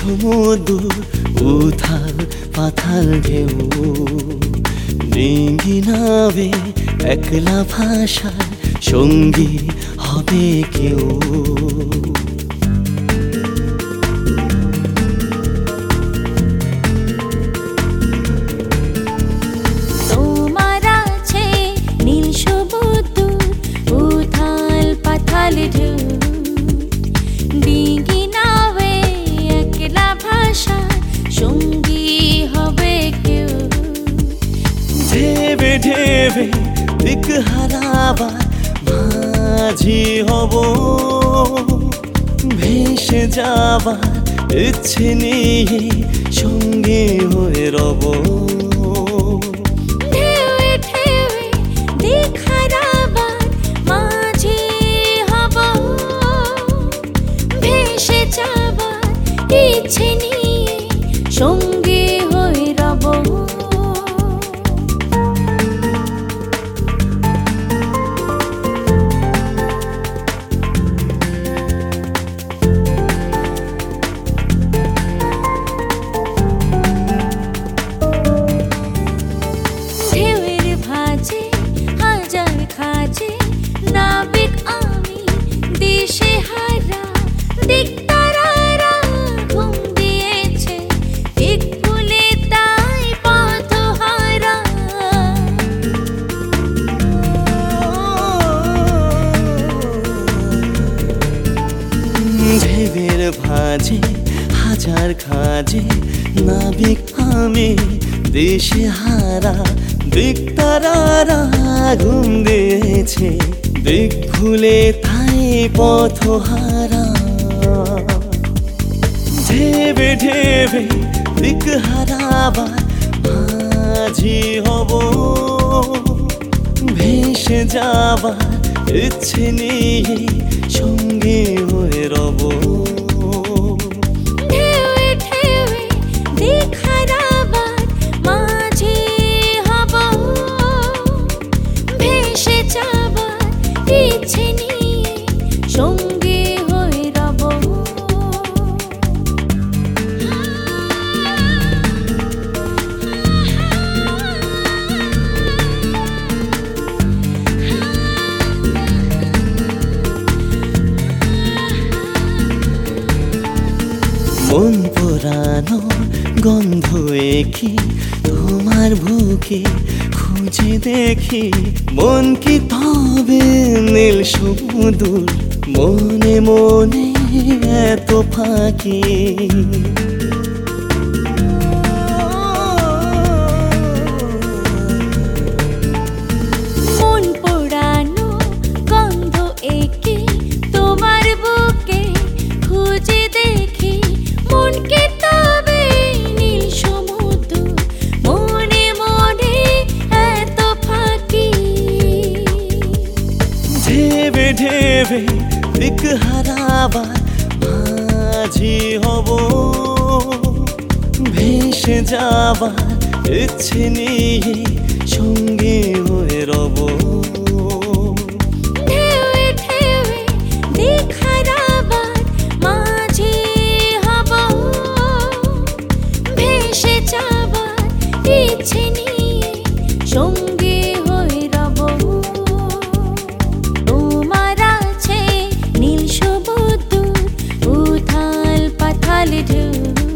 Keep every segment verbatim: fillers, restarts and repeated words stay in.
সমুদ্র উথাল পাথাল ঢেউ ডিঙ্গি নাবে একলা ভাষার সঙ্গী হবে কেউ। তোমার আছে নীল সমুদ্র উথাল পাথাল ঢেউ ডিঙ্গি নাবে একলা ভাষার সঙ্গী হবে কেউ। ঢেবে ঢেবে দিক হারাবার মাঝি হব, ভেসে যাবার ইচ্ছে নিয়ে সঙ্গে হয়ে রব। ঢেউয়ে ঢেউয়ে দিক হারাবার মাঝি হব, ভেসে যাবার ইচ্ছে নিয়ে সঙ্গে হয়ে রব। ঢেউয়ের ভাঁজে হাজার খাজে নাবিক আমি, দেশে হারা দিক তারারা ঘুম দিয়েছে, দিক ভুলে তাই পথহারা। ঢেউয়ের ভাঁজে হাজার খাজে নাবিক আমি, দেশে হারা দিক তারারা ঘুম দিয়েছে, দিক ভুলে তাই পথহারা। ঢেবে ঢেবে দিক হারাবার মাঝি হব, ভেসে যাবার ইচ্ছে নিয়ে সঙ্গে হয়ে রব। ঢেউয়ে ঢেউয়ে দিক হারাবার মাঝি হব, ভেসে যাবার ইচ্ছে নিয়ে সঙ্গে হয়ে রব। মন পোড়ানো গন্ধ একি তোমার বুকে খুঁজে দেখি, মন কি তবে নীল সমুদ্র মনে মনে এত ফাঁকি। মন পোড়ানো গন্ধ একে তোমার বুকে খুঁজে দেখি, মন কে তবে নীল সমুদ্র মনে মনে এত ফাঁকি। ঢেবে ঢেবে দিক হারাবার মাঝি হব, ভেসে যাবার ইচ্ছে নিয়ে সঙ্গে হয়ে রব। ঢেউয়ে ঢেউয়ে দিক হারাবার মাঝি হব, ভেসে যাবার ইচ্ছে নিয়ে সঙ্গে হয়ে রব। তোমার আছে নীল সমুদ্র উথাল পাথাল ঢেউ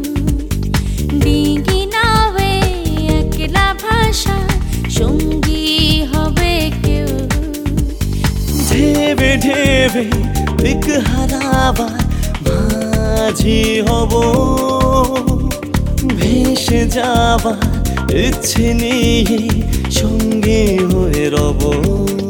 ডিঙ্গি নাবে একলা ভাষা সঙ্গী হবে কেউ। ঢেবে ঢেবে দিক হারাবার মাঝি হব, ভেসে যাবার ইচ্ছে নিয়ে সঙ্গে হয়ে রব।